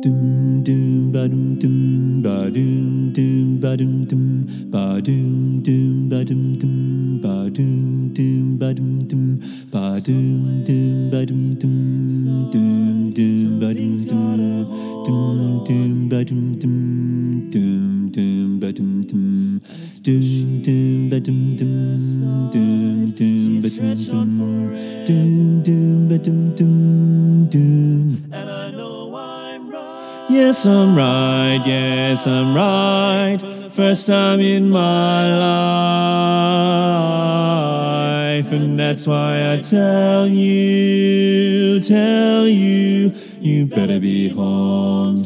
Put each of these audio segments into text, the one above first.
Doom doom ba doom doom ba doom doom ba doom doom ba doom doom ba doom doom ba doom doom ba doom doom ba doom doom ba doom doom doom doom ba doom doom doom doom ba doom doom doom doom ba doom doom doom doom ba doom doom doom doom ba doom doom doom ba doom doom doom. And I know I'm right. Yes, I'm right. Yes, I'm right. First time in my life, and that's why I tell you, you better be home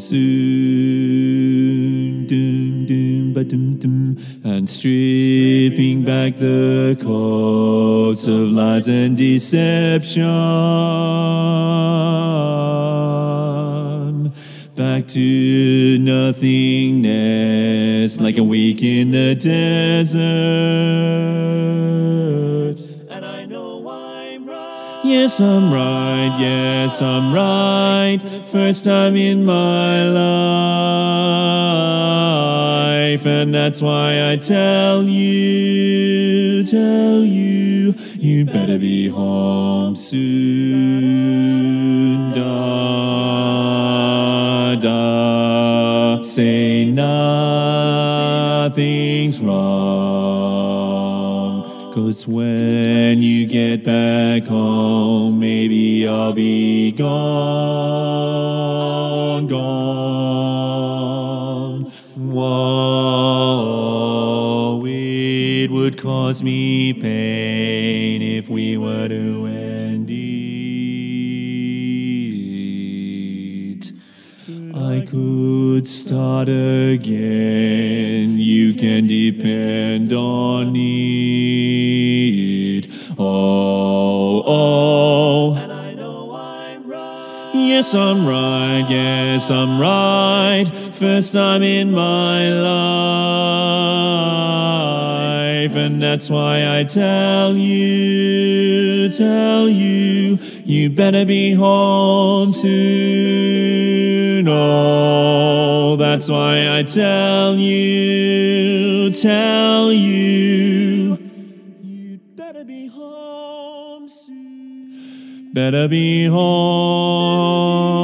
soon. Doom, doom, ba doom, doom, and stripping back the coats of lies and deception. Back to nothingness, like a week in the desert. And I know I'm right. Yes, I'm right. Yes, I'm right. First time in my life, and that's why I tell you, you'd better be home soon. Say nothing's wrong, 'cause when you get back home, maybe I'll be gone. Whoa, it would cause me pain if we were to end it. I could start again, you can depend on it. Oh. And I know I'm right. Yes, I'm right. Yes, I'm right. First time in my life, and that's why I tell you, you better be home soon. Oh, that's why I tell you, you'd better be home soon. Better be home